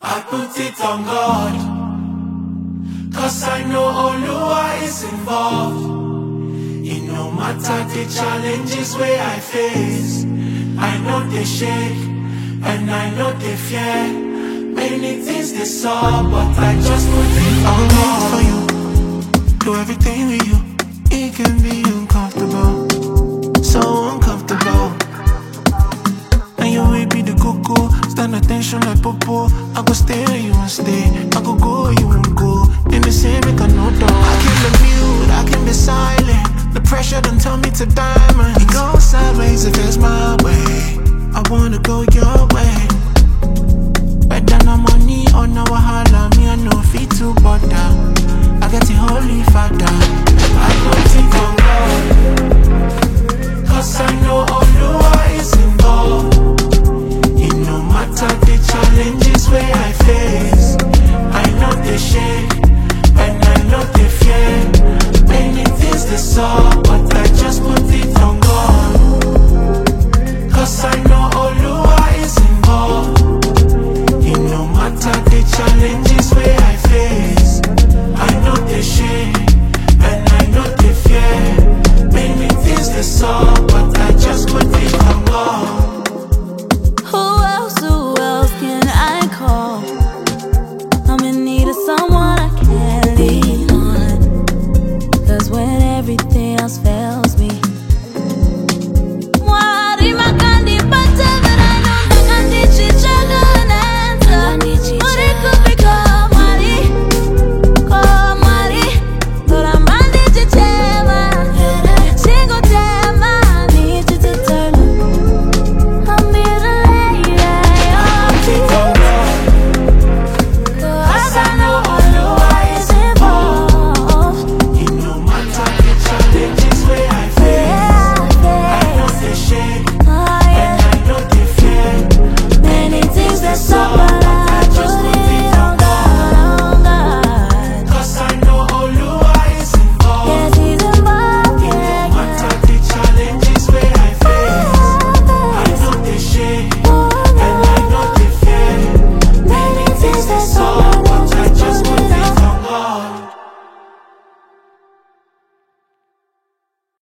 I put it on God, 'cause I know Oluwa is involved. It no matter the challenges where I face, I know they shake and I know they fear. Many things they saw, but I just put it on God. For you, do everything with you. It can be uncomfortable, so uncomfortable. And you will be the cuckoo, stand attention like popo. I go stay where you won't stay, I go go where you won't go. In the same make a no dog. I can be mute, I can be silent. The pressure don't tell me to diamond. It goes sideways if it's my way. I wanna go your way. Whether no money or no wahala, me I no fit to bother. I get the Holy Father, I put it on God, 'cause I know Oluwa is involved. It no matter the challenges where I face,